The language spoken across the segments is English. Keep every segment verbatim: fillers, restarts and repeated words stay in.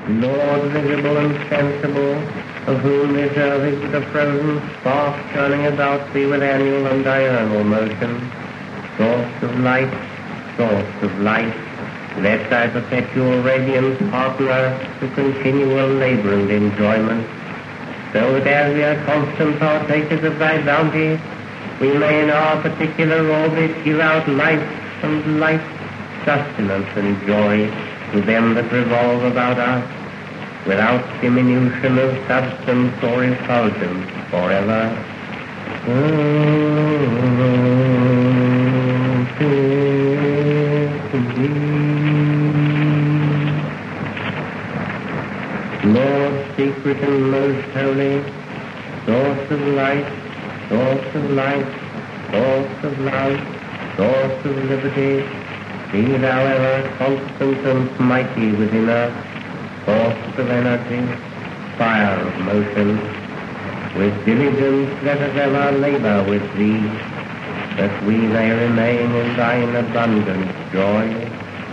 Lord visible and sensible, of whom this earth is but a frozen spark turning about thee with annual and diurnal motion, source of light, source of light, let thy perpetual radiance partner to continual labor and enjoyment, so that as we are constant partakers of thy bounty, we may in our particular orbit give out life and light, sustenance and joy to them that revolve about us, without diminution of substance or effulgence forever. Lord, secret and most holy, source of light, source of light, source of love, source of liberty, be thou ever constant and mighty within us, force of energy, fire of motion. With diligence let us ever labor with thee, that we may remain in thine abundant joy.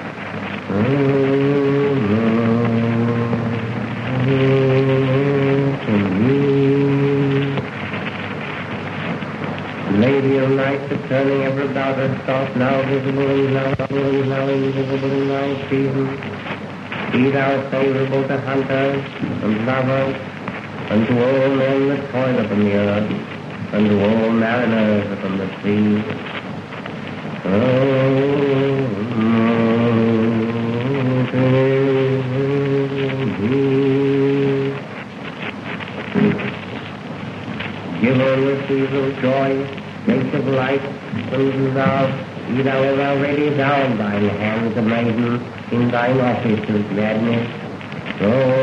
Lady of night, the turning ever about us, thought now visible and now visible and now invisible in thy season. Be thou favorable to hunters and lovers, and to all men that toil upon the earth, and to all mariners upon the sea. Give on the seas of joy, gate of light, and love, be thou ever ready down thine hands, a maiden, in thine office of gladness. Oh,